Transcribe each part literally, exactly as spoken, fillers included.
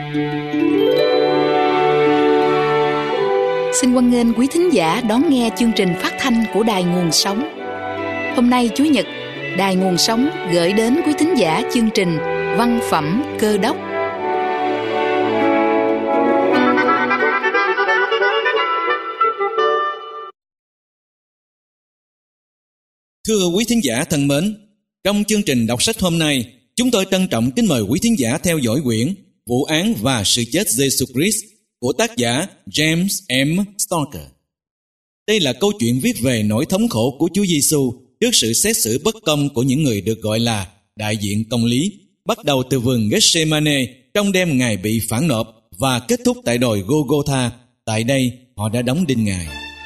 Xin hoan nghênh quý thính giả đón nghe chương trình phát thanh của Đài Nguồn Sống. Hôm nay Chủ nhật, Đài Nguồn Sống gửi đến quý thính giả chương trình Văn phẩm Cơ đốc. Thưa quý thính giả thân mến, trong chương trình đọc sách hôm nay, chúng tôi trân trọng kính mời quý thính giả theo dõi quyển Vụ án và sự chết Giê-xu Christ của tác giả James M. Stoker. Đây là câu chuyện viết về nỗi thống khổ của Chúa Giê-xu trước sự xét xử bất công của những người được gọi là đại diện công lý, bắt đầu từ vườn Gethsemane trong đêm Ngài bị phản nộp và kết thúc tại đồi Gô-gô-tha. Tại đây, họ đã đóng đinh Ngài.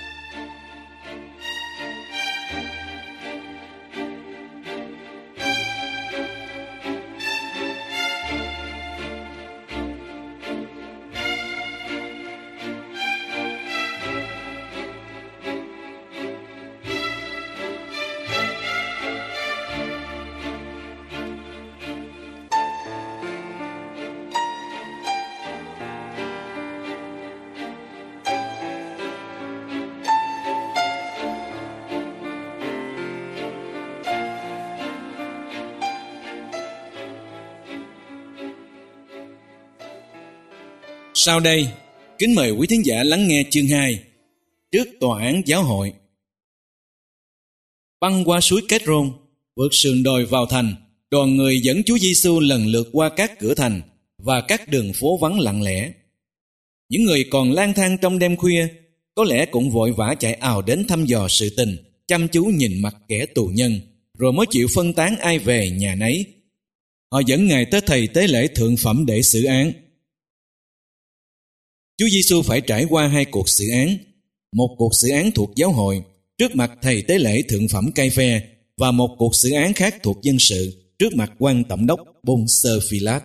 Sau đây, kính mời quý thính giả lắng nghe chương hai, trước tòa án giáo hội. Băng qua suối Kết-rôn, vượt sườn đồi vào thành, đoàn người dẫn Chúa Giê-xu lần lượt qua các cửa thành và các đường phố vắng lặng lẽ. Những người còn lang thang trong đêm khuya có lẽ cũng vội vã chạy ào đến thăm dò sự tình, chăm chú nhìn mặt kẻ tù nhân, rồi mới chịu phân tán ai về nhà nấy. Họ dẫn Ngài tới thầy tế lễ thượng phẩm để xử án. Chúa Giê-xu phải trải qua hai cuộc xử án, một cuộc xử án thuộc giáo hội trước mặt thầy tế lễ thượng phẩm Cai-phe và một cuộc xử án khác thuộc dân sự trước mặt quan tổng đốc Pôn-sơ Phi-lát.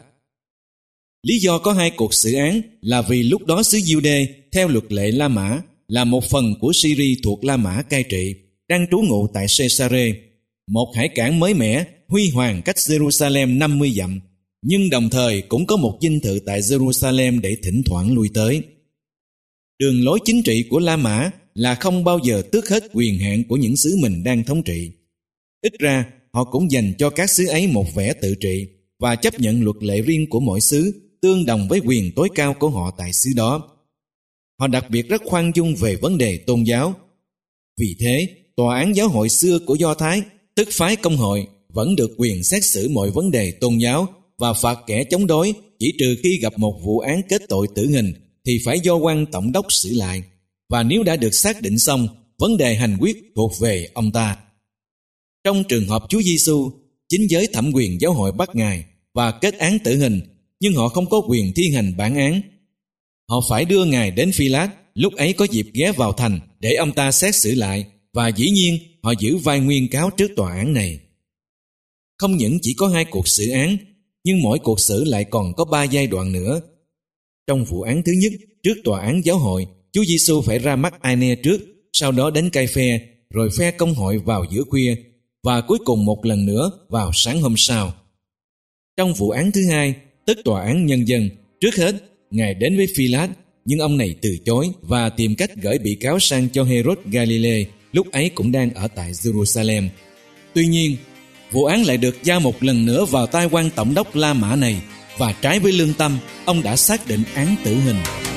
Lý do có hai cuộc xử án là vì lúc đó xứ Giu-đê theo luật lệ La Mã là một phần của Sy-ri thuộc La Mã cai trị, đang trú ngụ tại Sê-sa-rê, một hải cảng mới mẻ huy hoàng cách Giê-ru-sa-lem năm mươi dặm, nhưng đồng thời cũng có một dinh thự tại Giê-ru-sa-lem để thỉnh thoảng lui tới. Đường lối chính trị của La Mã là không bao giờ tước hết quyền hạn của những xứ mình đang thống trị. Ít ra, họ cũng dành cho các xứ ấy một vẻ tự trị và chấp nhận luật lệ riêng của mỗi xứ, tương đồng với quyền tối cao của họ tại xứ đó. Họ đặc biệt rất khoan dung về vấn đề tôn giáo. Vì thế, tòa án giáo hội xưa của Do Thái, tức phái công hội, vẫn được quyền xét xử mọi vấn đề tôn giáo và phạt kẻ chống đối, chỉ trừ khi gặp một vụ án kết tội tử hình thì phải do quan tổng đốc xử lại, và nếu đã được xác định xong, vấn đề hành quyết thuộc về ông ta. Trong trường hợp Chúa Giê-xu, chính giới thẩm quyền giáo hội bắt Ngài và kết án tử hình, nhưng họ không có quyền thi hành bản án. Họ phải đưa Ngài đến Phi-lát, lúc ấy có dịp ghé vào thành để ông ta xét xử lại, và dĩ nhiên họ giữ vai nguyên cáo trước tòa án này. Không những chỉ có hai cuộc xử án, nhưng mỗi cuộc xử lại còn có ba giai đoạn nữa. Trong vụ án thứ nhất, trước tòa án giáo hội, Chúa Giê-xu phải ra mắt Ai-ne trước, sau đó đến Cai-phe, rồi phe công hội vào giữa khuya, và cuối cùng một lần nữa vào sáng hôm sau. Trong vụ án thứ hai, tức tòa án nhân dân, trước hết, Ngài đến với Phi-lát, nhưng ông này từ chối và tìm cách gửi bị cáo sang cho Hê-rốt Ga-li-lê, lúc ấy cũng đang ở tại Giê-ru-sa-lem. Tuy nhiên, vụ án lại được giao một lần nữa vào tay quan tổng đốc La Mã này, và trái với lương tâm, ông đã xác định án tử hình.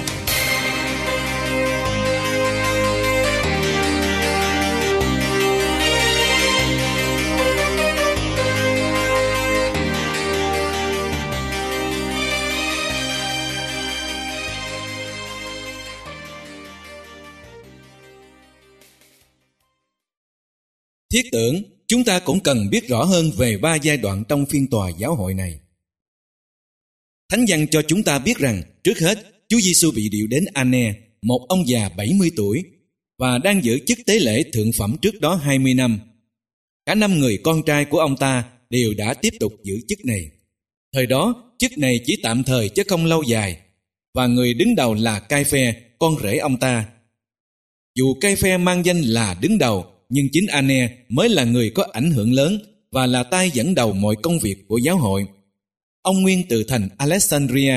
Thiết tưởng, chúng ta cũng cần biết rõ hơn về ba giai đoạn trong phiên tòa giáo hội này. Thánh văn cho chúng ta biết rằng, trước hết, Chúa Giê-xu bị điệu đến An-ne, một ông già bảy mươi tuổi, và đang giữ chức tế lễ thượng phẩm trước đó hai mươi năm. Cả năm người con trai của ông ta đều đã tiếp tục giữ chức này. Thời đó, chức này chỉ tạm thời chứ không lâu dài, và người đứng đầu là Cai-phe, con rể ông ta. Dù Cai-phe mang danh là đứng đầu, nhưng chính An-ne mới là người có ảnh hưởng lớn và là tay dẫn đầu mọi công việc của giáo hội. Ông nguyên từ thành Alexandria,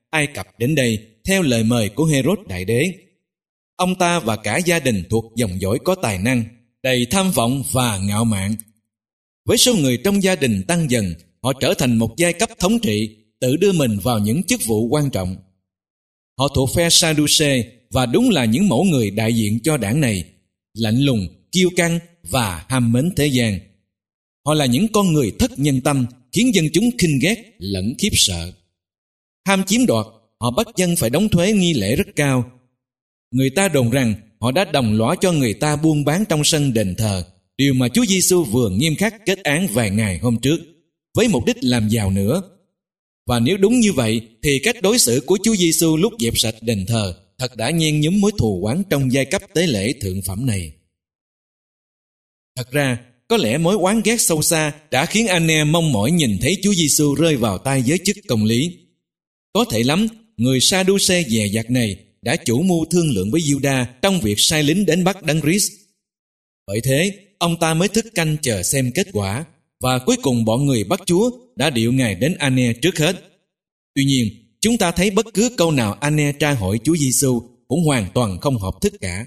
Ai Cập đến đây theo lời mời của Hê-rốt đại đế. Ông ta và cả gia đình thuộc dòng dõi có tài năng, đầy tham vọng và ngạo mạn. Với số người trong gia đình tăng dần, họ trở thành một giai cấp thống trị, tự đưa mình vào những chức vụ quan trọng. Họ thuộc phe Sadducê và đúng là những mẫu người đại diện cho đảng này, lạnh lùng, kiêu căng và ham mến thế gian. Họ là những con người thất nhân tâm, khiến dân chúng khinh ghét lẫn khiếp sợ. Ham chiếm đoạt, họ bắt dân phải đóng thuế nghi lễ rất cao. Người ta đồn rằng họ đã đồng lõa cho người ta buôn bán trong sân đền thờ, điều mà Chúa Giêsu vừa nghiêm khắc kết án vài ngày hôm trước, với mục đích làm giàu nữa. Và nếu đúng như vậy, thì cách đối xử của Chúa Giêsu lúc dẹp sạch đền thờ thật đã nhen nhóm mối thù oán trong giai cấp tế lễ thượng phẩm này. Thật ra, có lẽ mối oán ghét sâu xa đã khiến Anne mong mỏi nhìn thấy Chúa Giêsu rơi vào tay giới chức công lý. Có thể lắm, người Sa-đu-xê dè dặt này đã chủ mưu thương lượng với Giu-đa trong việc sai lính đến bắt Đấng Christ. Bởi thế, ông ta mới thức canh chờ xem kết quả, và cuối cùng bọn người bắt Chúa đã điệu Ngài đến Anne trước hết. Tuy nhiên, chúng ta thấy bất cứ câu nào Anne tra hỏi Chúa Giêsu cũng hoàn toàn không hợp thức cả.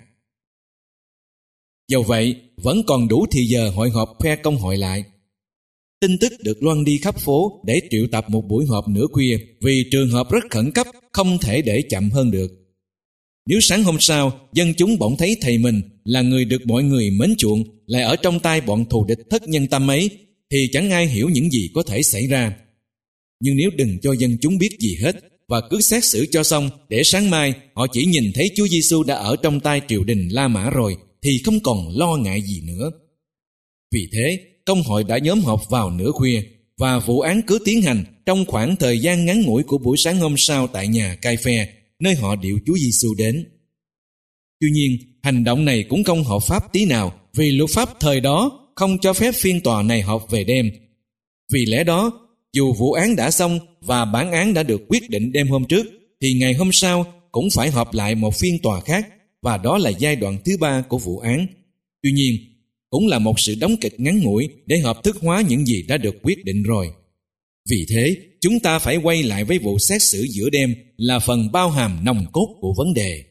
Dầu vậy, vẫn còn đủ thì giờ hội họp phe công hội lại. Tin tức được loan đi khắp phố để triệu tập một buổi họp nửa khuya, vì trường hợp rất khẩn cấp, không thể để chậm hơn được. Nếu sáng hôm sau, dân chúng bỗng thấy thầy mình là người được mọi người mến chuộng lại ở trong tay bọn thù địch thất nhân tâm ấy, thì chẳng ai hiểu những gì có thể xảy ra. Nhưng nếu đừng cho dân chúng biết gì hết và cứ xét xử cho xong, để sáng mai họ chỉ nhìn thấy Chúa Giêsu đã ở trong tay triều đình La Mã rồi, thì không còn lo ngại gì nữa. Vì thế, công hội đã nhóm họp vào nửa khuya, và vụ án cứ tiến hành trong khoảng thời gian ngắn ngủi của buổi sáng hôm sau tại nhà Cai-phe, nơi họ điệu Chúa Giêsu đến. Tuy nhiên, hành động này cũng không hợp pháp tí nào, vì luật pháp thời đó không cho phép phiên tòa này họp về đêm. Vì lẽ đó, dù vụ án đã xong và bản án đã được quyết định đêm hôm trước, thì ngày hôm sau cũng phải họp lại một phiên tòa khác, và đó là giai đoạn thứ ba của vụ án. Tuy nhiên, cũng là một sự đóng kịch ngắn ngủi để hợp thức hóa những gì đã được quyết định rồi. Vì thế, chúng ta phải quay lại với vụ xét xử giữa đêm là phần bao hàm nòng cốt của vấn đề.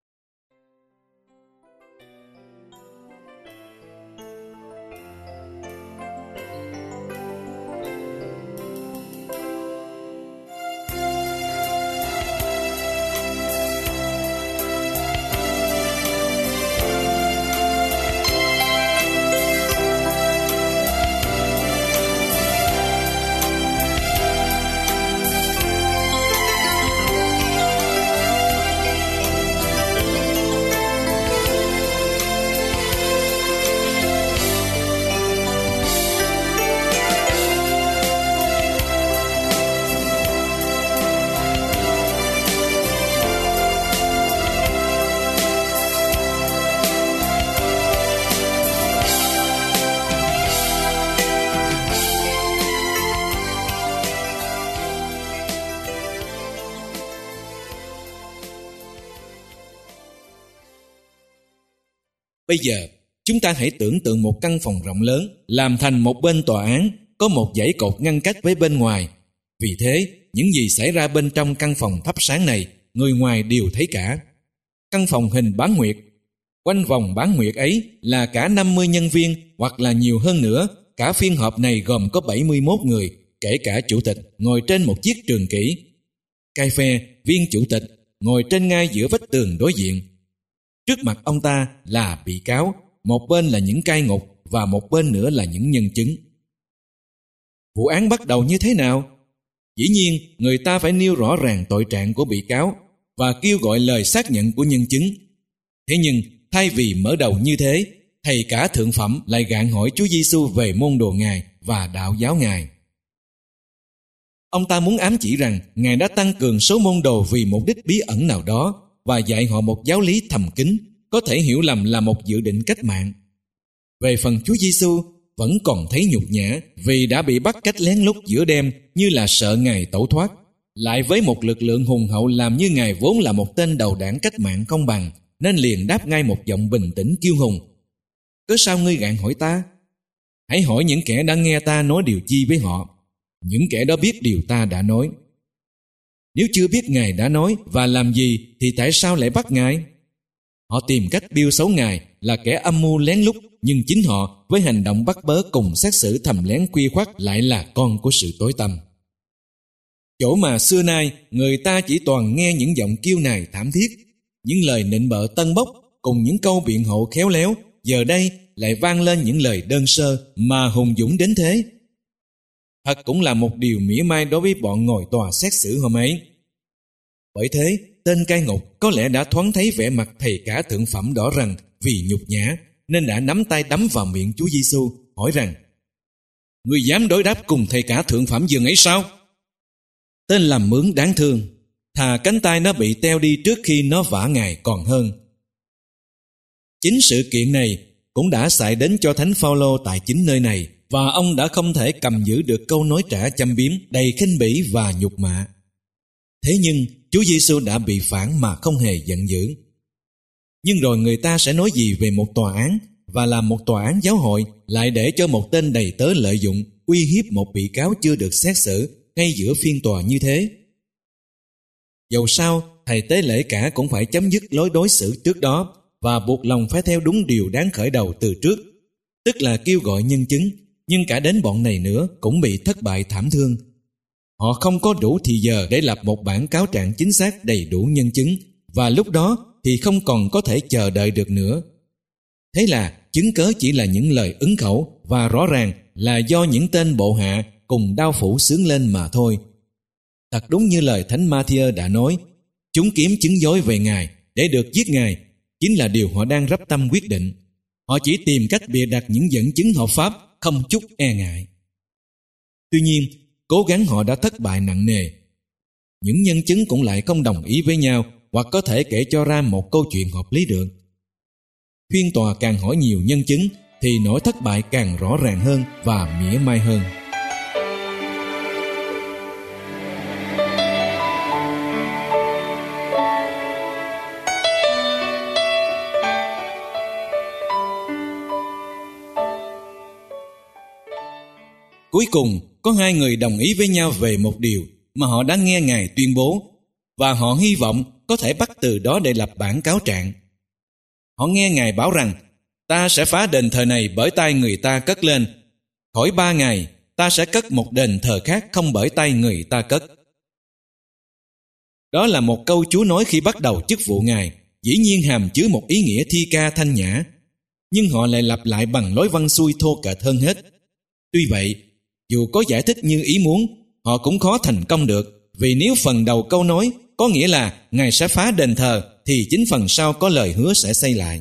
Bây giờ, chúng ta hãy tưởng tượng một căn phòng rộng lớn, làm thành một bên tòa án, có một dãy cột ngăn cách với bên ngoài. Vì thế, những gì xảy ra bên trong căn phòng thắp sáng này, người ngoài đều thấy cả. Căn phòng hình bán nguyệt. Quanh vòng bán nguyệt ấy là cả năm mươi nhân viên, hoặc là nhiều hơn nữa. Cả phiên họp này gồm có bảy mươi mốt người, kể cả chủ tịch, ngồi trên một chiếc trường kỷ. Cai-phe, viên chủ tịch, ngồi trên ngai giữa vách tường đối diện. Trước mặt ông ta là bị cáo, một bên là những cai ngục và một bên nữa là những nhân chứng. Vụ án bắt đầu như thế nào? Dĩ nhiên, người ta phải nêu rõ ràng tội trạng của bị cáo và kêu gọi lời xác nhận của nhân chứng. Thế nhưng, thay vì mở đầu như thế, thầy cả thượng phẩm lại gạn hỏi Chúa Giêsu về môn đồ Ngài và đạo giáo Ngài. Ông ta muốn ám chỉ rằng Ngài đã tăng cường số môn đồ vì mục đích bí ẩn nào đó và dạy họ một giáo lý thầm kín, có thể hiểu lầm là một dự định cách mạng. Về phần Chúa Giêsu, vẫn còn thấy nhục nhã vì đã bị bắt cách lén lút giữa đêm, như là sợ Ngài tẩu thoát. Lại với một lực lượng hùng hậu làm như Ngài vốn là một tên đầu đảng cách mạng công bằng, nên liền đáp ngay một giọng bình tĩnh kiêu hùng: Cớ sao ngươi gạn hỏi ta? Hãy hỏi những kẻ đã nghe ta nói điều chi với họ. Những kẻ đó biết điều ta đã nói. Nếu chưa biết Ngài đã nói và làm gì thì tại sao lại bắt Ngài? Họ tìm cách biêu xấu Ngài là kẻ âm mưu lén lút, nhưng chính họ với hành động bắt bớ cùng xét xử thầm lén khuya khoắt lại là con của sự tối tăm. Chỗ mà xưa nay người ta chỉ toàn nghe những giọng kêu nài thảm thiết, những lời nịnh bợ tân bốc cùng những câu biện hộ khéo léo, giờ đây lại vang lên những lời đơn sơ mà hùng dũng đến thế. Thật cũng là một điều mỉa mai đối với bọn ngồi tòa xét xử hôm ấy. Bởi thế, tên cai ngục có lẽ đã thoáng thấy vẻ mặt thầy cả thượng phẩm đỏ rằng vì nhục nhã, nên đã nắm tay đấm vào miệng Chúa Giêsu, hỏi rằng: Ngươi dám đối đáp cùng thầy cả thượng phẩm dường ấy sao? Tên làm mướn đáng thương, thà cánh tay nó bị teo đi trước khi nó vả Ngài còn hơn. Chính sự kiện này cũng đã xảy đến cho Thánh Phaolô tại chính nơi này, và ông đã không thể cầm giữ được câu nói trả châm biếm đầy khinh bỉ và nhục mạ. Thế nhưng Chúa Giêsu đã bị phản mà không hề giận dữ. Nhưng rồi người ta sẽ nói gì về một tòa án, và là một tòa án giáo hội lại để cho một tên đầy tớ lợi dụng uy hiếp một bị cáo chưa được xét xử ngay giữa phiên tòa như thế? Dầu sao, thầy tế lễ cả cũng phải chấm dứt lối đối xử trước đó và buộc lòng phải theo đúng điều đáng khởi đầu từ trước, tức là kêu gọi nhân chứng. Nhưng cả đến bọn này nữa cũng bị thất bại thảm thương. Họ không có đủ thì giờ để lập một bản cáo trạng chính xác đầy đủ nhân chứng, và lúc đó thì không còn có thể chờ đợi được nữa. Thế là chứng cớ chỉ là những lời ứng khẩu, và rõ ràng là do những tên bộ hạ cùng đao phủ xướng lên mà thôi. Thật đúng như lời Thánh Ma-thi-ơ đã nói, chúng kiếm chứng dối về Ngài để được giết Ngài, chính là điều họ đang rắp tâm quyết định. Họ chỉ tìm cách bịa đặt những dẫn chứng hợp pháp, không chút e ngại. Tuy nhiên, cố gắng họ đã thất bại nặng nề. Những nhân chứng cũng lại không đồng ý với nhau, hoặc có thể kể cho ra một câu chuyện hợp lý được. Phiên tòa càng hỏi nhiều nhân chứng thì nỗi thất bại càng rõ ràng hơn và mỉa mai hơn. Cuối cùng, có hai người đồng ý với nhau về một điều mà họ đã nghe Ngài tuyên bố, và họ hy vọng có thể bắt từ đó để lập bản cáo trạng. Họ nghe Ngài bảo rằng: Ta sẽ phá đền thờ này bởi tay người ta cất lên. Khỏi ba ngày, ta sẽ cất một đền thờ khác không bởi tay người ta cất. Đó là một câu Chúa nói khi bắt đầu chức vụ Ngài, dĩ nhiên hàm chứa một ý nghĩa thi ca thanh nhã, nhưng họ lại lặp lại bằng lối văn xuôi thô kệch hơn hết. Tuy vậy, dù có giải thích như ý muốn, họ cũng khó thành công được, vì nếu phần đầu câu nói có nghĩa là Ngài sẽ phá đền thờ, thì chính phần sau có lời hứa sẽ xây lại.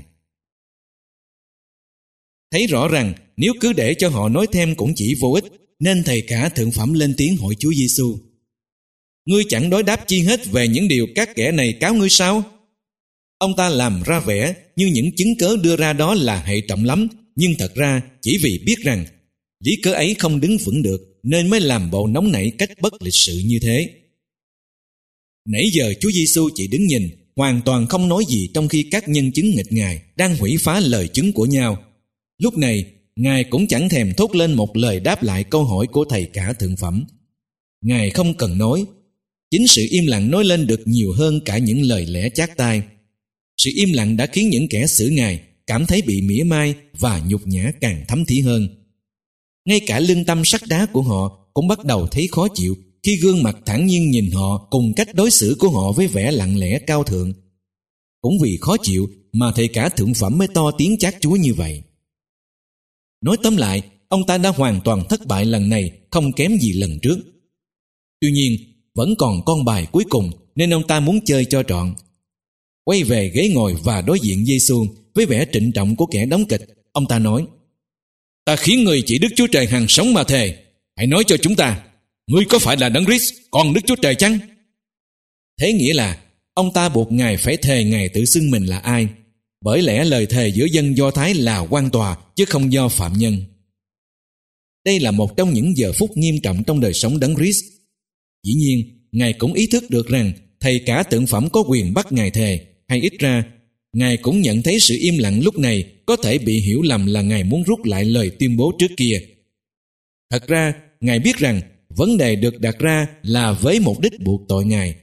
Thấy rõ rằng nếu cứ để cho họ nói thêm cũng chỉ vô ích, nên thầy cả thượng phẩm lên tiếng hỏi Chúa Giêsu: Ngươi chẳng đối đáp chi hết về những điều các kẻ này cáo ngươi sao? Ông ta làm ra vẻ như những chứng cớ đưa ra đó là hệ trọng lắm, nhưng thật ra chỉ vì biết rằng lý cớ ấy không đứng vững được nên mới làm bộ nóng nảy cách bất lịch sự như thế. Nãy giờ Chúa Giêsu chỉ đứng nhìn, hoàn toàn không nói gì, trong khi các nhân chứng nghịch Ngài đang hủy phá lời chứng của nhau. Lúc này, Ngài cũng chẳng thèm thốt lên một lời đáp lại câu hỏi của thầy cả thượng phẩm. Ngài không cần nói. Chính sự im lặng nói lên được nhiều hơn cả những lời lẽ chát tai. Sự im lặng đã khiến những kẻ xử Ngài cảm thấy bị mỉa mai và nhục nhã càng thấm thía hơn. Ngay cả lương tâm sắt đá của họ cũng bắt đầu thấy khó chịu khi gương mặt thản nhiên nhìn họ cùng cách đối xử của họ với vẻ lặng lẽ cao thượng. Cũng vì khó chịu mà thầy cả thượng phẩm mới to tiếng chát Chúa như vậy. Nói tóm lại, ông ta đã hoàn toàn thất bại lần này, không kém gì lần trước. Tuy nhiên, vẫn còn con bài cuối cùng nên ông ta muốn chơi cho trọn. Quay về ghế ngồi và đối diện Giêsu với vẻ trịnh trọng của kẻ đóng kịch, ông ta nói: Ta khiến người chỉ Đức Chúa Trời hằng sống mà thề, hãy nói cho chúng ta, ngươi có phải là Đấng Christ, con Đức Chúa Trời chăng? Thế nghĩa là ông ta buộc Ngài phải thề Ngài tự xưng mình là ai, bởi lẽ lời thề giữa dân Do Thái là quan tòa chứ không do phạm nhân. Đây là một trong những giờ phút nghiêm trọng trong đời sống Đấng Christ. Dĩ nhiên, Ngài cũng ý thức được rằng thầy cả tượng phẩm có quyền bắt Ngài thề, hay ít ra Ngài cũng nhận thấy sự im lặng lúc này có thể bị hiểu lầm là Ngài muốn rút lại lời tuyên bố trước kia. Thật ra, Ngài biết rằng vấn đề được đặt ra là với mục đích buộc tội Ngài,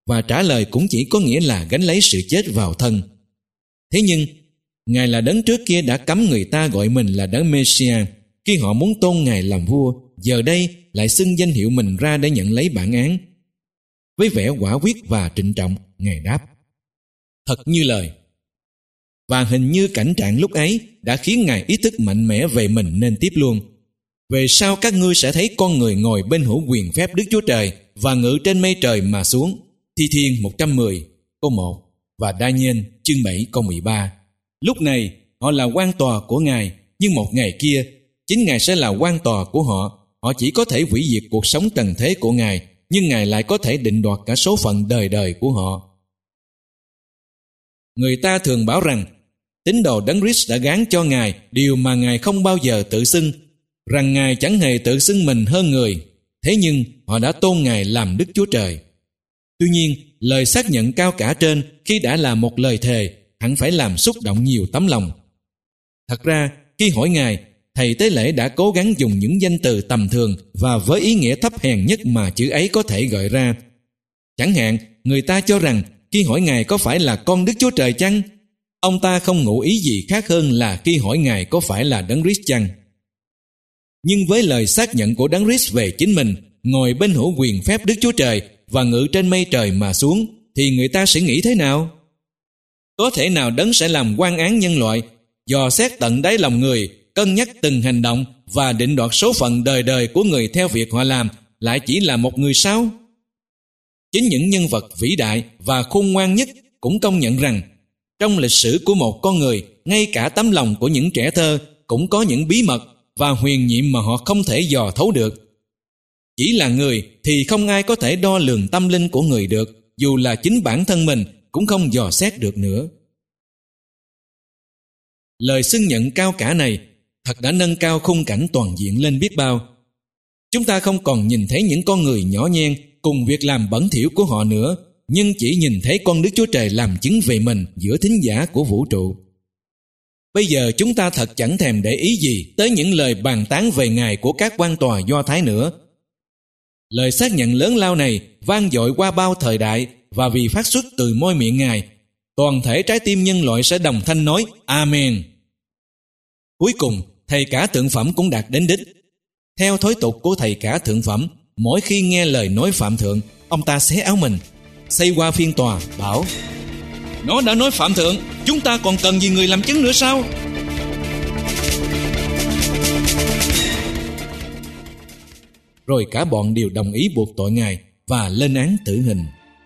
và trả lời cũng chỉ có nghĩa là gánh lấy sự chết vào thân. Thế nhưng, Ngài là đấng trước kia đã cấm người ta gọi mình là đấng Mê-si-a khi họ muốn tôn Ngài làm vua, giờ đây lại xưng danh hiệu mình ra để nhận lấy bản án. Với vẻ quả quyết và trịnh trọng, Ngài đáp: thật như lời. Và hình như cảnh trạng lúc ấy đã khiến Ngài ý thức mạnh mẽ về mình nên tiếp luôn: về sau các ngươi sẽ thấy con người ngồi bên hữu quyền phép Đức Chúa Trời và ngự trên mây trời mà xuống. Thi Thiên một trăm mười câu một và Đa-nhiên chương bảy câu mười ba. Lúc này họ là quan tòa của Ngài, nhưng một ngày kia chính Ngài sẽ là quan tòa của họ. Họ chỉ có thể hủy diệt cuộc sống trần thế của Ngài, nhưng Ngài lại có thể định đoạt cả số phận đời đời của họ. Người ta thường bảo rằng tín đồ Đấng Christ đã gán cho Ngài điều mà Ngài không bao giờ tự xưng, rằng Ngài chẳng hề tự xưng mình hơn người. Thế nhưng họ đã tôn Ngài làm Đức Chúa Trời. Tuy nhiên, lời xác nhận cao cả trên khi đã là một lời thề hẳn phải làm xúc động nhiều tấm lòng. Thật ra, khi hỏi Ngài, thầy tế lễ đã cố gắng dùng những danh từ tầm thường và với ý nghĩa thấp hèn nhất mà chữ ấy có thể gợi ra. Chẳng hạn, người ta cho rằng khi hỏi Ngài có phải là con Đức Chúa Trời chăng, ông ta không ngụ ý gì khác hơn là khi hỏi Ngài có phải là Đấng Christ chăng. Nhưng với lời xác nhận của Đấng Christ về chính mình, ngồi bên hữu quyền phép Đức Chúa Trời và ngự trên mây trời mà xuống, thì người ta sẽ nghĩ thế nào? Có thể nào Đấng sẽ làm quan án nhân loại, dò xét tận đáy lòng người, cân nhắc từng hành động và định đoạt số phận đời đời của người theo việc họ làm, lại chỉ là một người sao? Chính những nhân vật vĩ đại và khôn ngoan nhất cũng công nhận rằng trong lịch sử của một con người, ngay cả tấm lòng của những trẻ thơ cũng có những bí mật và huyền nhiệm mà họ không thể dò thấu được. Chỉ là người thì không ai có thể đo lường tâm linh của người được, dù là chính bản thân mình cũng không dò xét được nữa. Lời xưng nhận cao cả này thật đã nâng cao khung cảnh toàn diện lên biết bao. Chúng ta không còn nhìn thấy những con người nhỏ nhen cùng việc làm bẩn thỉu của họ nữa, nhưng chỉ nhìn thấy con Đức Chúa Trời làm chứng về mình giữa thính giả của vũ trụ. Bây giờ chúng ta thật chẳng thèm để ý gì tới những lời bàn tán về Ngài của các quan tòa Do Thái nữa. Lời xác nhận lớn lao này vang dội qua bao thời đại, và vì phát xuất từ môi miệng Ngài, toàn thể trái tim nhân loại sẽ đồng thanh nói Amen. Cuối cùng, thầy cả thượng phẩm cũng đạt đến đích. Theo thói tục của thầy cả thượng phẩm, mỗi khi nghe lời nói phạm thượng, ông ta xé áo mình, xây qua phiên tòa, bảo: nó đã nói phạm thượng, chúng ta còn cần gì người làm chứng nữa sao? Rồi cả bọn đều đồng ý buộc tội Ngài và lên án tử hình.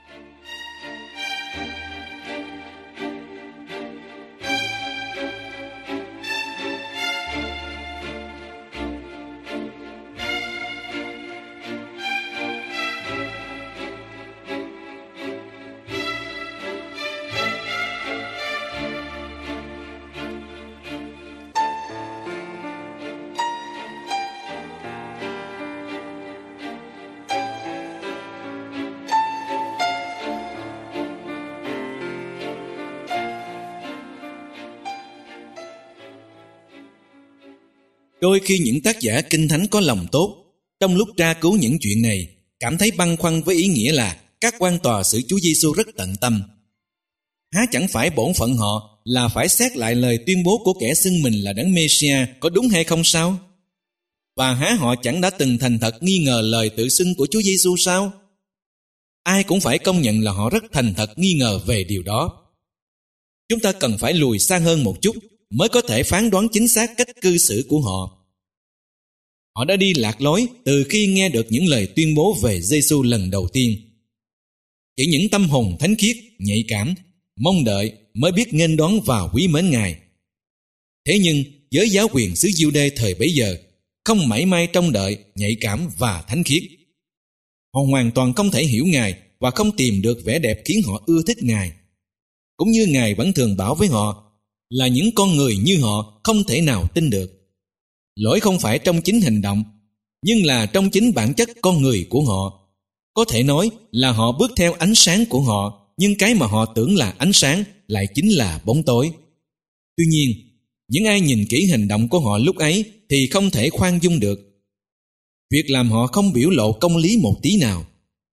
Đôi khi những tác giả kinh thánh có lòng tốt, trong lúc tra cứu những chuyện này, cảm thấy băn khoăn với ý nghĩa là các quan tòa xử Chúa Giêsu rất tận tâm. Há chẳng phải bổn phận họ là phải xét lại lời tuyên bố của kẻ xưng mình là Đấng Mê-si-a có đúng hay không sao? Và há họ chẳng đã từng thành thật nghi ngờ lời tự xưng của Chúa Giêsu sao? Ai cũng phải công nhận là họ rất thành thật nghi ngờ về điều đó. Chúng ta cần phải lùi xa hơn một chút mới có thể phán đoán chính xác cách cư xử của họ. Họ đã đi lạc lối từ khi nghe được những lời tuyên bố về Giêsu lần đầu tiên. Chỉ những tâm hồn thánh khiết, nhạy cảm, mong đợi mới biết nghênh đón và quý mến Ngài. Thế nhưng giới giáo quyền xứ Giu-đê thời bấy giờ không mảy may trông đợi, nhạy cảm và thánh khiết. Họ hoàn toàn không thể hiểu Ngài và không tìm được vẻ đẹp khiến họ ưa thích Ngài. Cũng như Ngài vẫn thường bảo với họ là những con người như họ không thể nào tin được. Lỗi không phải trong chính hành động, nhưng là trong chính bản chất con người của họ. Có thể nói là họ bước theo ánh sáng của họ, nhưng cái mà họ tưởng là ánh sáng lại chính là bóng tối. Tuy nhiên, những ai nhìn kỹ hành động của họ lúc ấy thì không thể khoan dung được. Việc làm họ không biểu lộ công lý một tí nào.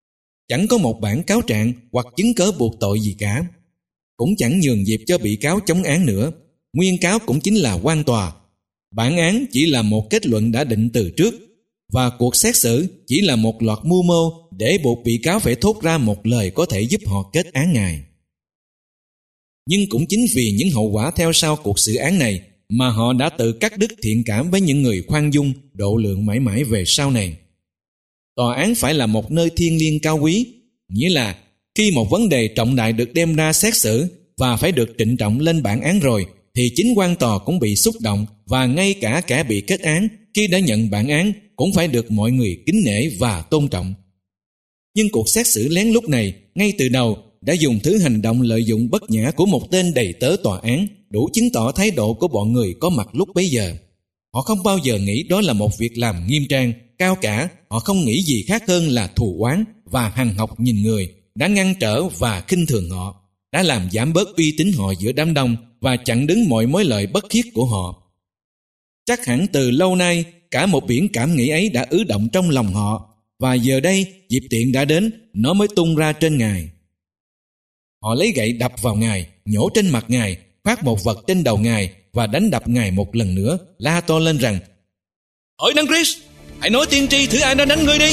chẳng có một bản cáo trạng hoặc chứng cớ buộc tội gì cả. Cũng chẳng nhường dịp cho bị cáo chống án nữa. Nguyên cáo cũng chính là quan tòa. Bản án chỉ là một kết luận đã định từ trước, và cuộc xét xử chỉ là một loạt mưu mô để buộc bị cáo phải thốt ra một lời có thể giúp họ kết án ngài. Nhưng cũng chính vì những hậu quả theo sau cuộc xử án này mà họ đã tự cắt đứt thiện cảm với những người khoan dung, độ lượng mãi mãi về sau này. Tòa án phải là một nơi thiêng liêng cao quý, nghĩa là khi một vấn đề trọng đại được đem ra xét xử và phải được trịnh trọng lên bản án rồi, thì chính quan tòa cũng bị xúc động, và ngay cả kẻ bị kết án khi đã nhận bản án cũng phải được mọi người kính nể và tôn trọng. Nhưng cuộc xét xử lén lút này ngay từ đầu đã dùng thứ hành động lợi dụng bất nhã của một tên đầy tớ tòa án đủ chứng tỏ thái độ của bọn người có mặt lúc bấy giờ. Họ không bao giờ nghĩ đó là một việc làm nghiêm trang, cao cả. Họ không nghĩ gì khác hơn là thù oán và hằn học nhìn người đã ngăn trở và khinh thường họ, đã làm giảm bớt uy tín họ giữa đám đông và chặn đứng mọi mối lợi bất khiết của họ. Chắc hẳn từ lâu nay cả một biển cảm nghĩ ấy đã ứ động trong lòng họ, và giờ đây dịp tiện đã đến, nó mới tung ra trên Ngài. Họ lấy gậy đập vào Ngài, nhổ trên mặt Ngài, khoác một vật trên đầu Ngài và đánh đập Ngài một lần nữa, la to lên rằng: "Hỡi Đấng Christ, hãy nói tiên tri thử ai đã đánh ngươi đi."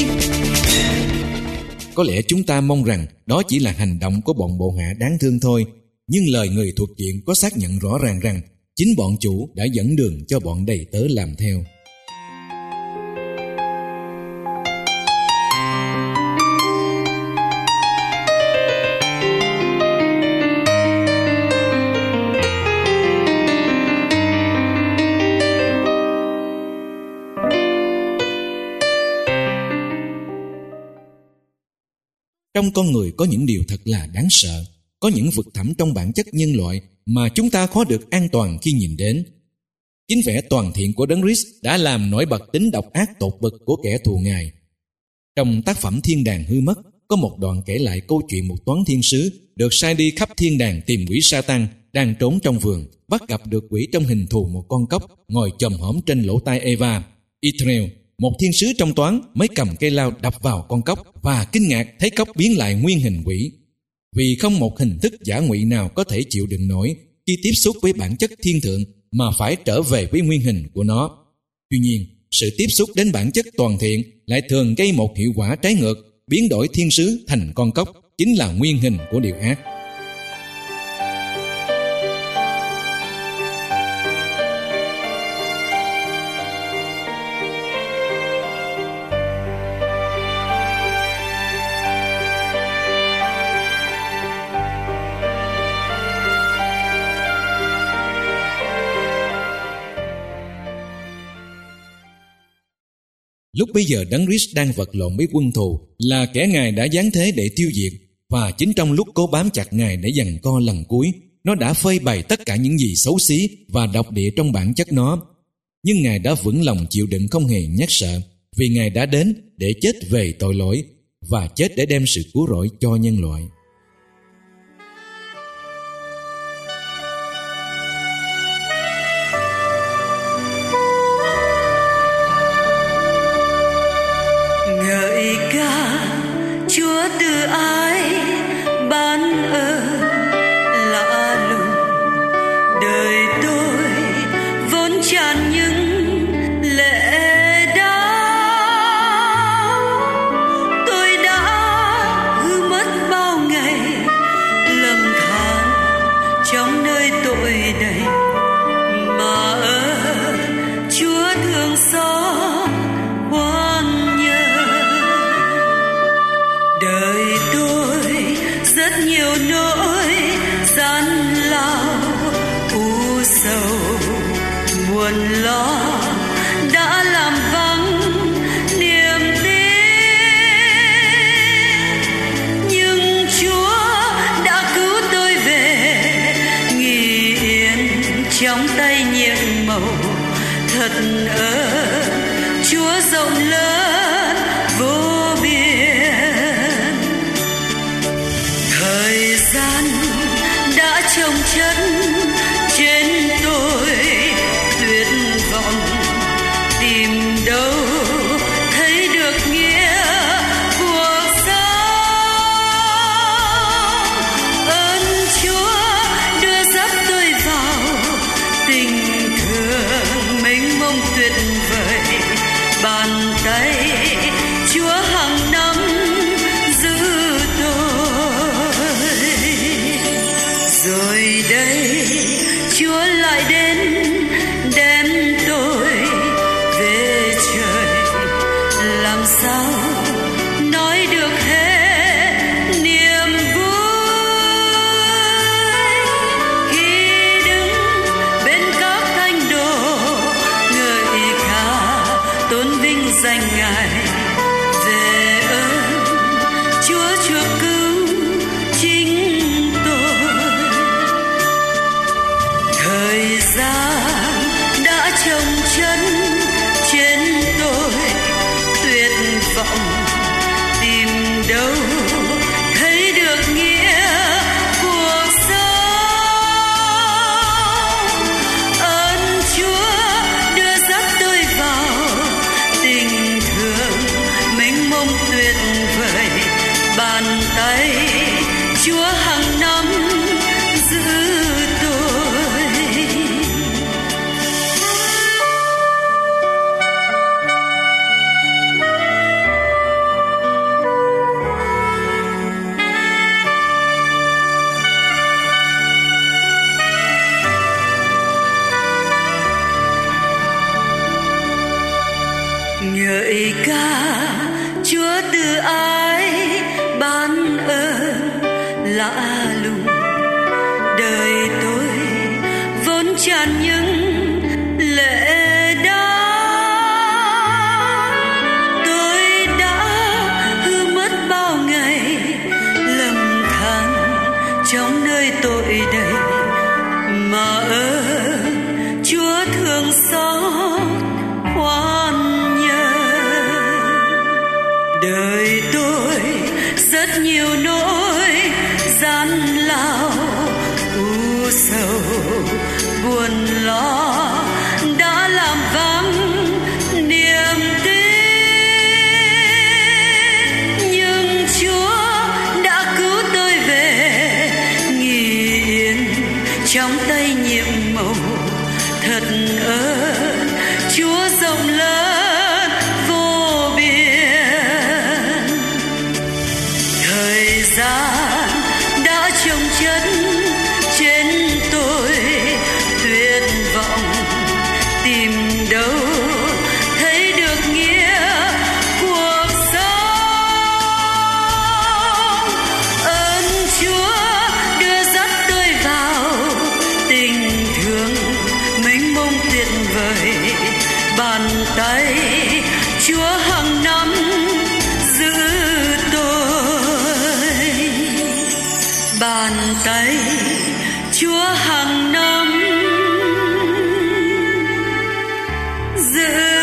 Có lẽ chúng ta mong rằng đó chỉ là hành động của bọn bộ hạ đáng thương thôi, nhưng lời người thuộc diện có xác nhận rõ ràng rằng chính bọn chủ đã dẫn đường cho bọn đầy tớ làm theo. Trong con người có những điều thật là đáng sợ, có những vực thẳm trong bản chất nhân loại mà chúng ta khó được an toàn khi nhìn đến. Chính vẻ toàn thiện của Đấng Christ đã làm nổi bật tính độc ác tột bực của kẻ thù Ngài. Trong tác phẩm Thiên đàng hư mất, có một đoạn kể lại câu chuyện một toán thiên sứ được sai đi khắp thiên đàng tìm quỷ Sa-tan đang trốn trong vườn, bắt gặp được quỷ trong hình thù một con cóc ngồi chồm hổm trên lỗ tai Eva. Ithrael, một thiên sứ trong toán, mới cầm cây lao đập vào con cóc và kinh ngạc thấy cóc biến lại nguyên hình quỷ. Vì không một hình thức giả ngụy nào có thể chịu đựng nổi khi tiếp xúc với bản chất thiên thượng mà phải trở về với nguyên hình của nó. Tuy nhiên, sự tiếp xúc đến bản chất toàn thiện lại thường gây một hiệu quả trái ngược, biến đổi thiên sứ thành con cóc, chính là nguyên hình của điều ác. Lúc bấy giờ Đấng Christ đang vật lộn với quân thù, là kẻ Ngài đã giáng thế để tiêu diệt, và chính trong lúc cố bám chặt Ngài để giằng co lần cuối, nó đã phơi bày tất cả những gì xấu xí và độc địa trong bản chất nó. Nhưng Ngài đã vững lòng chịu đựng không hề nhát sợ, vì Ngài đã đến để chết về tội lỗi và chết để đem sự cứu rỗi cho nhân loại. Từ ai ban ơn lạ lùng, đời tôi vốn tràn những lệ đau. Tôi đã hư mất bao ngày lầm than trong nơi tội đầy, mà ơn Chúa thương xót khoan nhớ. Đời tôi rất nhiều nỗi gian lao, u sầu buồn lo đã làm vắng niềm tin. Nhưng Chúa đã cứu tôi về nghỉ yên trong tay nhiệm màu. Thật ơn Chúa rộng lớn vô biên. Thời gian đã trồng chất trên tôi tuyệt vọng, tìm đâu thấy được nghĩa cuộc sống. từ ai ban ơn lạ lùng. Đời tôi vốn tràn những lệ đắng, tôi đã hư mất bao ngày lầm than trong nơi tội đầy, mà ơn Chúa thương xót khoan nhớ. Đời tôi rất nhiều nỗi gian lao u sầu buồn lo đã làm vắng niềm tin, nhưng Chúa đã cứu tôi về nghỉ yên trong tay nhiệm màu. Thật ơn Chúa rộng lớn vô biên. Thời gian đã chồng chất trên tôi tuyệt vọng, tìm đâu thấy được nghĩa cuộc sống. Ơn Chúa đưa dắt tôi vào tình thương mênh mông tuyệt vời. Bàn tay Chúa hằng năm giữ tôi, bàn tay Chúa hằng năm giữ